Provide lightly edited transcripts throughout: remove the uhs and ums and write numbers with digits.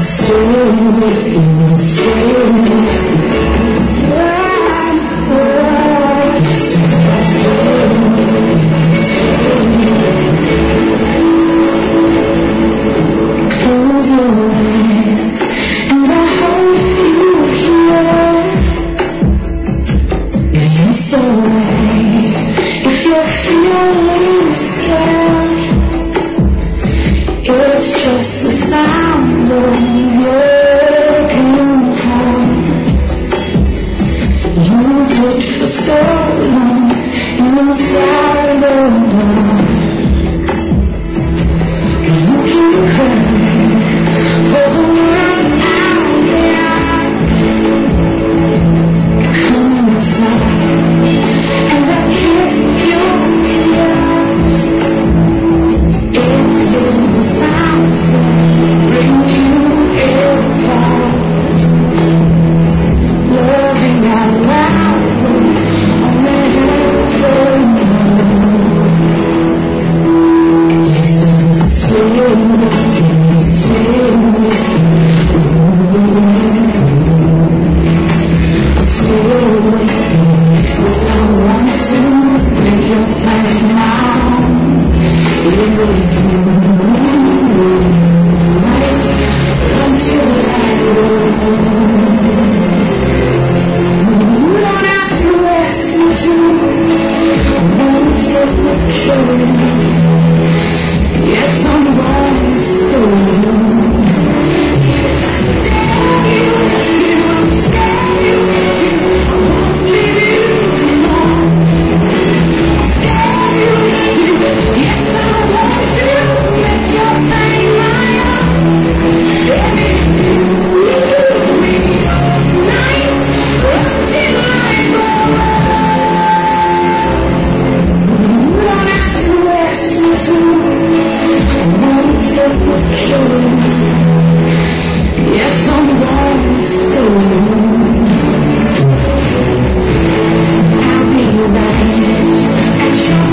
Just the sound of your compound. You've lived for so long inside of mine. You can cry for the world out there. Come inside and I kiss your tears. It's in the sound. Bring you apart, loving out loud on the hills of slowly, cause I want to make your plan now. Until I go, you don't have to ask me to. I won't take the killing. Yes, I'm going to school. Yes, I'm going to school. I'll be right at your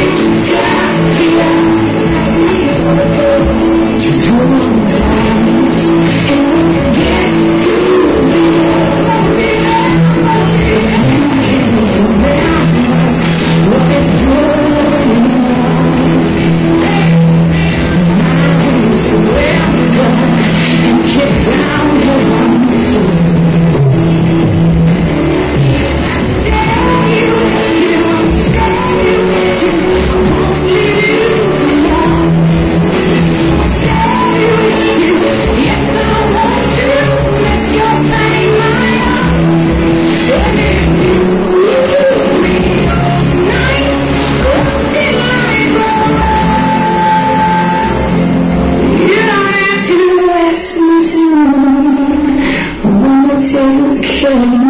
fingertips. Just hold on tight and we'll get through it. If you can remember what is good and kick down your lungs. I'll stay with you, I'll stay with you, I won't leave you alone. I'll stay with you, yes I want to make your pain my own. And if you leave me all night until I grow, you don't have to ask me to. I wanna take care.